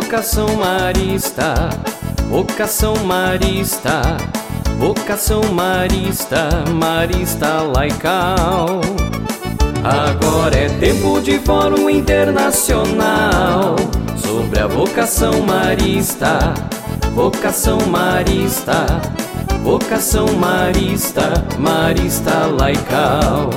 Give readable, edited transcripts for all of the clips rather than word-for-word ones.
vocação marista, vocação marista, vocação marista, marista laical. Agora é tempo de fórum internacional sobre a vocação marista, vocação marista, vocação marista, marista laical.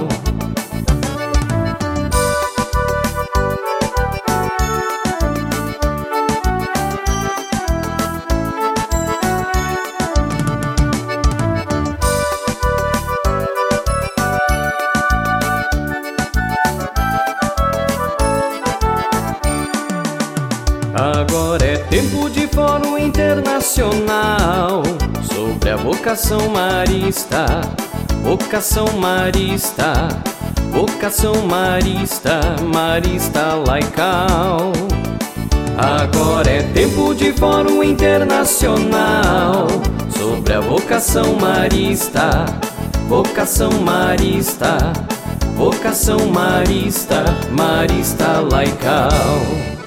Agora é tempo de fórum internacional sobre a vocação marista, vocação marista, vocação marista, marista laical. Agora é tempo de fórum internacional sobre a vocação marista, vocação marista, vocação marista, marista laical.